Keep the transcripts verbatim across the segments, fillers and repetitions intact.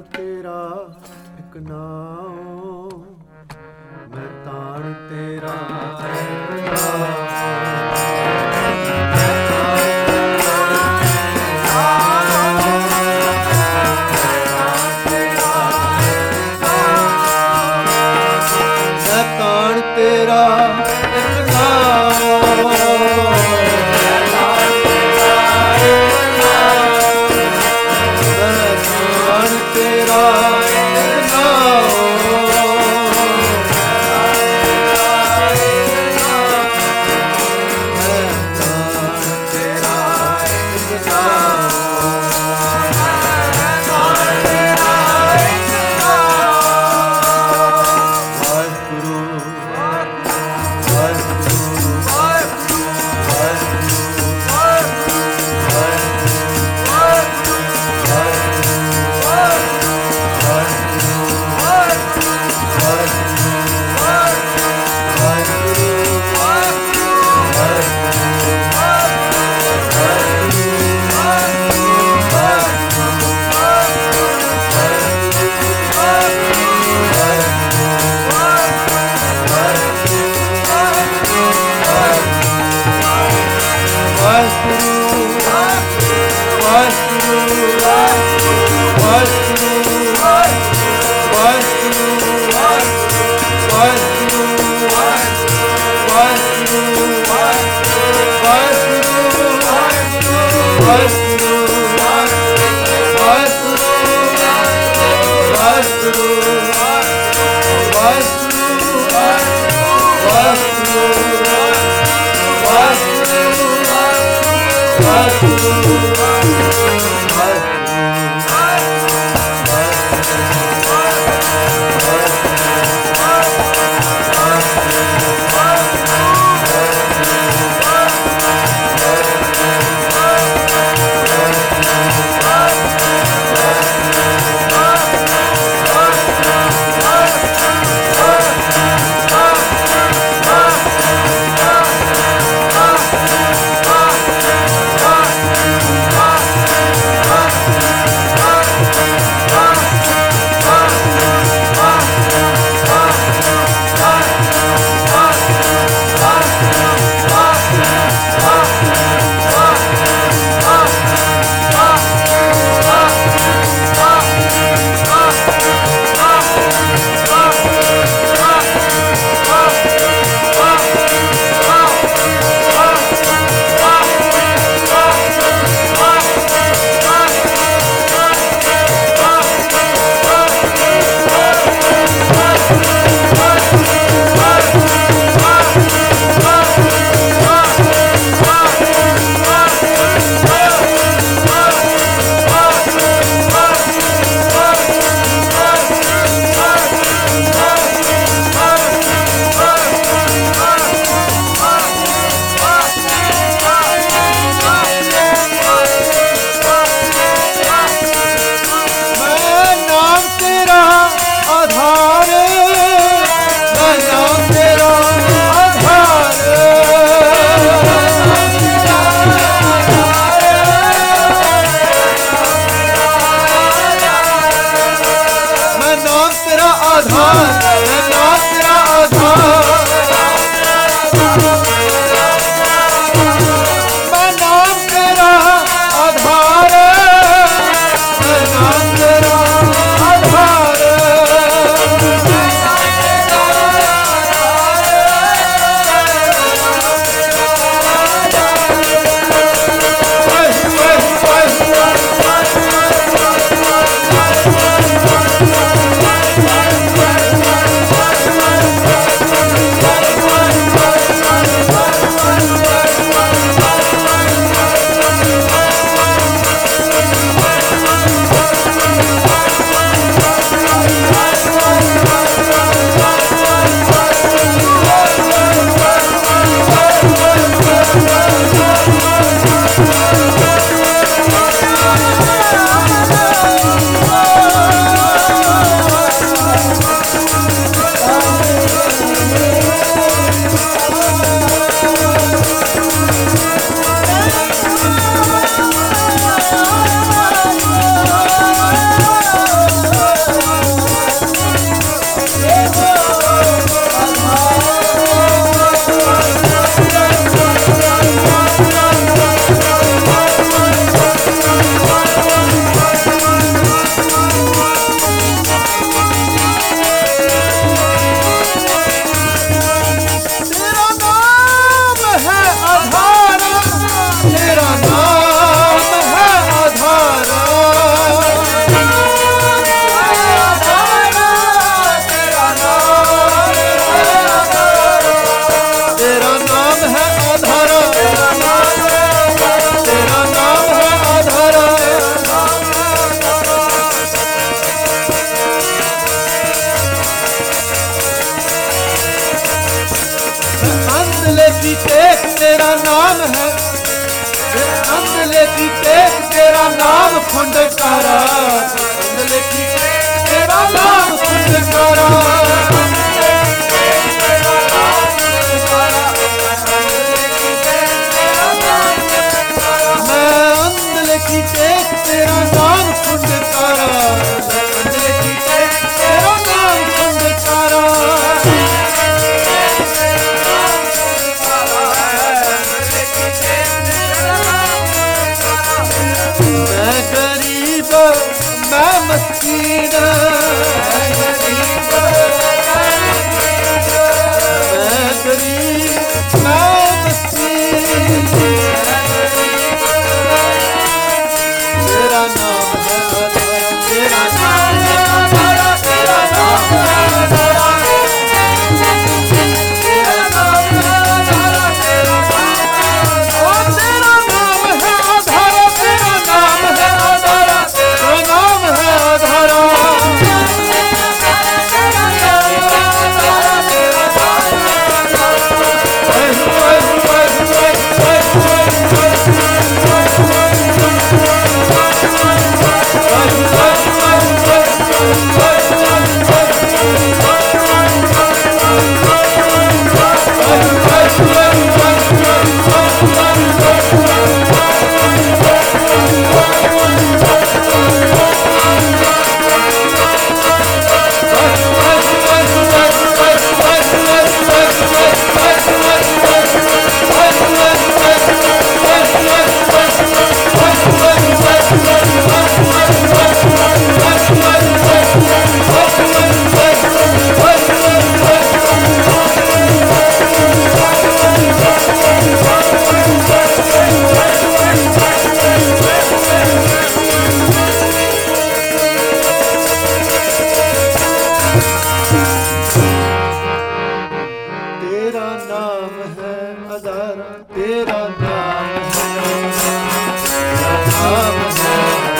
तेरा एक नाम, मैं ताण तेरा एक नाम। लेती टेक तेरा नाम है, अंध लेती टेक तेरा नाम खुंडकारा, अंध लेती टेक तेरा नाम खुंडकारा, मैं अंध लेती टेक तेरा नाम खुंडकारा, अंध लेती टेक तेरा नाम खुंडकारा, मैं गरीब मैं मस्कीन, मैं गरीब मैं मस्कीन, तेरा नाम है आधारा, तेरा नाम है आधारा, तेरा नाम है आधारा, तेरा नाम है आधारा, तेरा नाम है आधारा, तेरा नाम है आधारा, तेरा नाम है आधारा, तेरा नाम है आधारा, तेरा नाम है,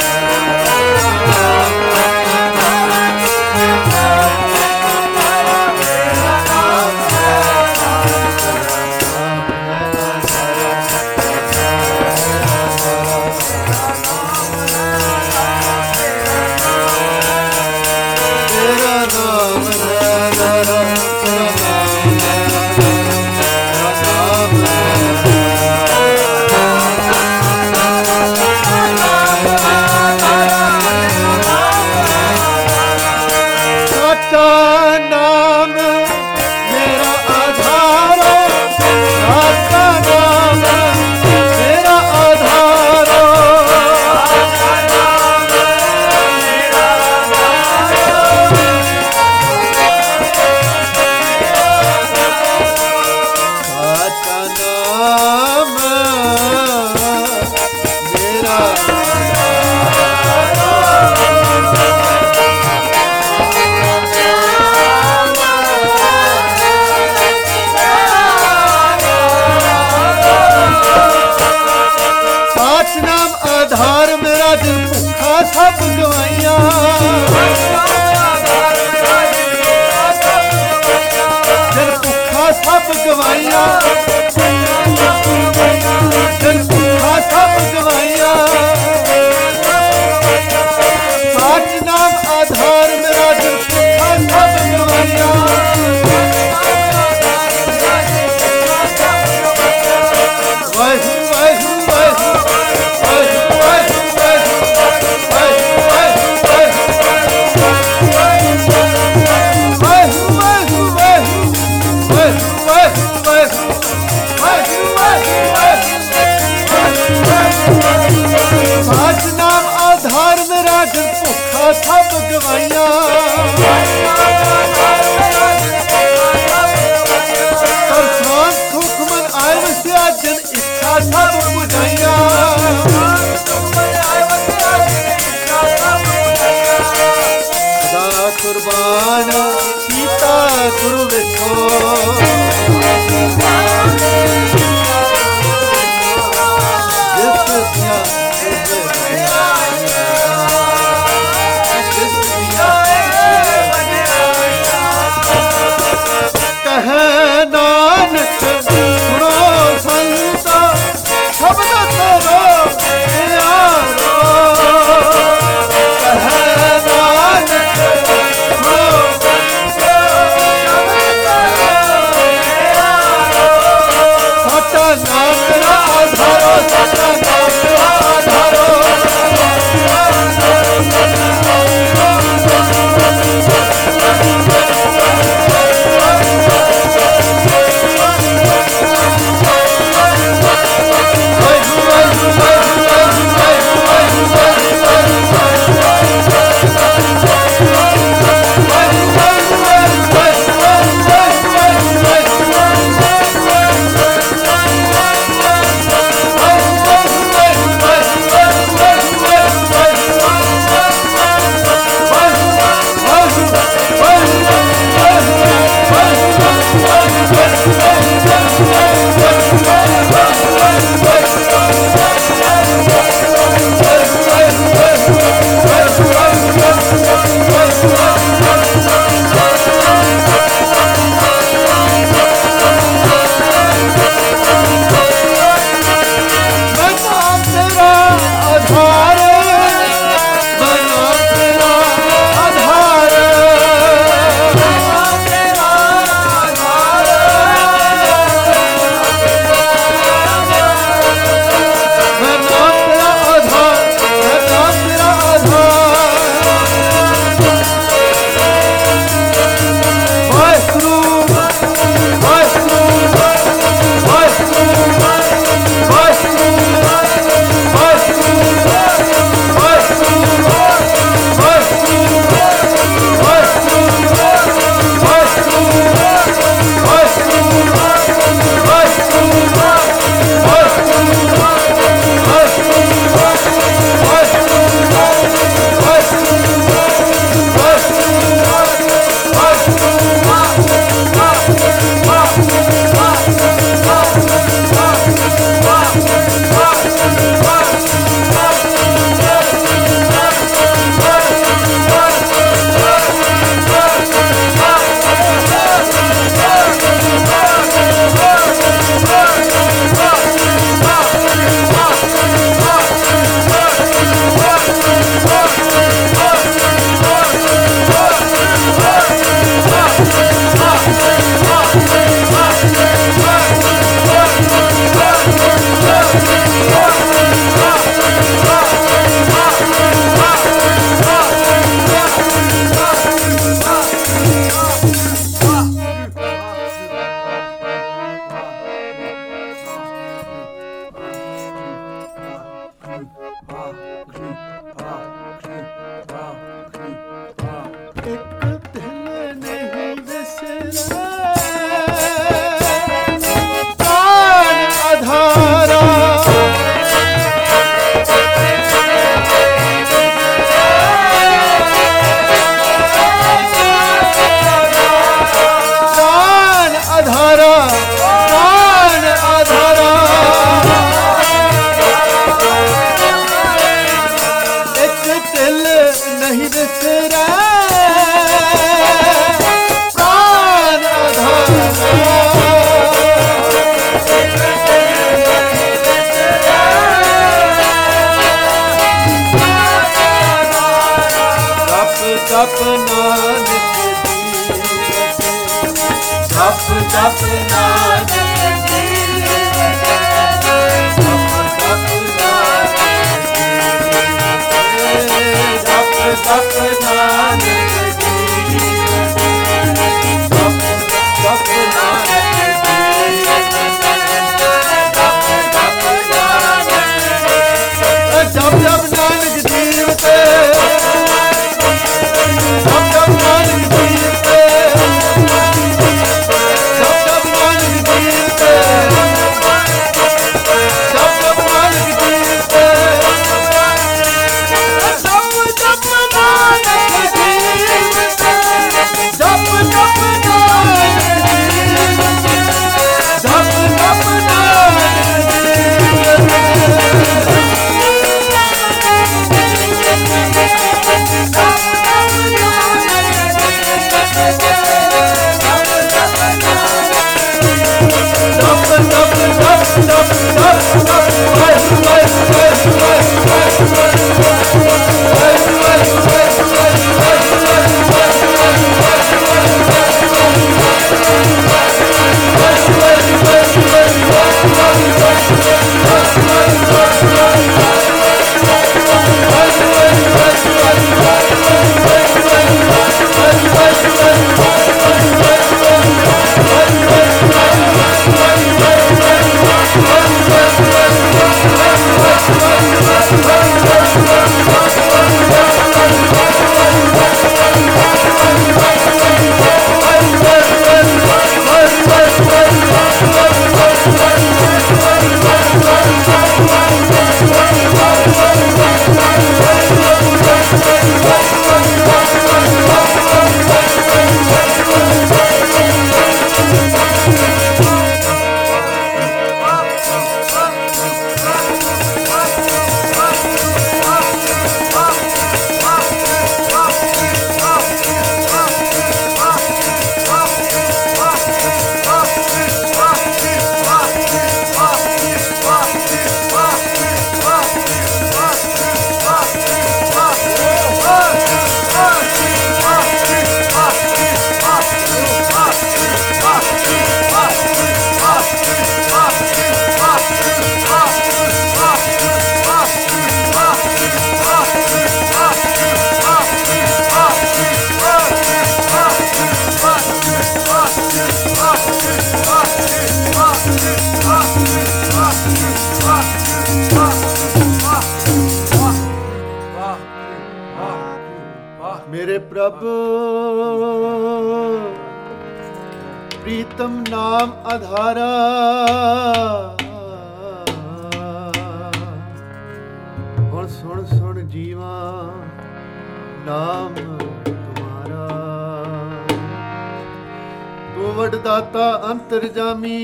नाम मेरा आधारो, आपका नाम मेरा आधारो, आपका नाम मेरा आधारो, आपका नाम मेरा आधार मेरा दिल भूखा सब गवाइया, दिल भूखा सब गवाइया, दिल भूखा सब गवाइया, साच नाम आधार मेरा दिल भूखा सब गवाइया, वाहिगुरू वाहिगुरू साच नाम आधार मेरा दिल भूखा सब गवाइया, सरसान सुख मन आए वसिया जन इच्छा सब बुझाइया, सदा कुर्बान सीता गुरु विठो, कह नानक सुनो ਜਪ ਨਾਨਕ ਜਪ ਜਪ ਨਾਨਕ ਜਪ ਜਪ ਨਾਨਕ ਜਪ ਜਪ ਨਾਨਕ ਜੀਵ ਤੇ ਜਪ ਜਪ ਨਾਨਕ ਜੀਵ ਤੇ ਜਪ ਜਪ ਨਾਨਕ ਜੀਵ ਤੇ ਜਪ ਜਪ ਨਾਨਕ ਜੀਵ ਤੇ ਜਪ ਜਪ ਨਾਨਕ ਜੀਵ ਤੇ ਜਪ ਜਪ ਨਾਨਕ ਜੀਵ ਤੇ ਜਪ ਜਪ ਨਾਨਕ ਜੀਵ ਤੇ ਮੇਰੇ ਪ੍ਰਭ ਪ੍ਰੀਤਮ ਨਾਮ ਆਧਾਰਾ ਹੁਣ ਸੁਣ ਸੁਣ ਜੀਵਾ ਨਾਮ ਤੁਮਾਰਾ ਤੂੰ ਵਡ ਦਾਤਾ ਅੰਤਰਜਾਮੀ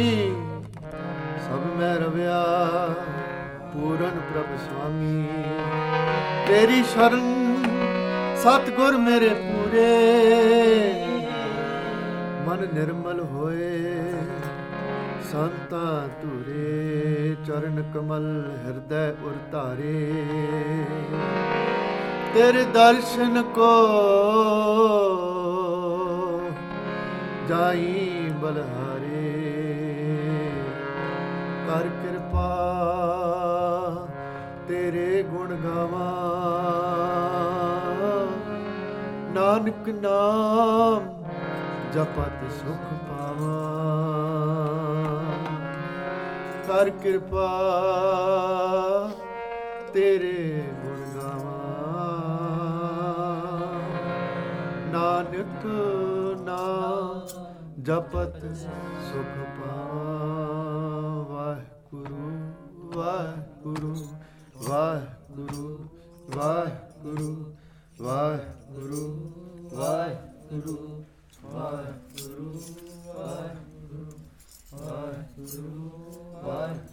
ਸਭ ਮੈਂ ਰਵਿਆ ਪੂਰਨ ਪ੍ਰਭ ਸੁਆਮੀ ਤੇਰੀ ਸ਼ਰਨ ਸਤਿਗੁਰ ਮੇਰੇ ਪੂਰੇ ਮਨ ਨਿਰਮਲ ਹੋਏ ਸੰਤਾ ਧੂਰੇ ਚਰਨ ਕਮਲ ਹਿਰਦੈ ਉਰ ਧਾਰੇ ਤੇਰੇ ਦਰਸ਼ਨ ਕੋ ਜਾਈ ਬਲਹਾਰੇ ਕਰ ਕਿਰਪਾ ਤੇਰੇ ਗੁਣ ਗਾਵਾਂ ਨਾਨਕ ਨਾਮ ਜਪਤ ਸੁਖ ਪਾਵਾਂ ਕਰ ਕਿਰਪਾ ਤੇਰੇ ਗੁਣ ਗਾਵਾਂ ਨਾਨਕ ਨਾਮ ਜਪਤ ਸੁਖ ਪਾਵਾਂ। ਵਾਹਿਗੁਰੂ ਵਾਹਿਗੁਰੂ ਵਾਹਿਗੁਰੂ ਵਾਹਿਗੁਰੂ ਵਾਹਿਗੁਰੂ ਵਾਹਿਗੁਰੂ ਵਾਹਿਗੁਰੂ ਵਾਹਿਗੁਰੂ ਵਾਹਿਗੁਰੂ ਵਾਹਿਗੁਰੂ।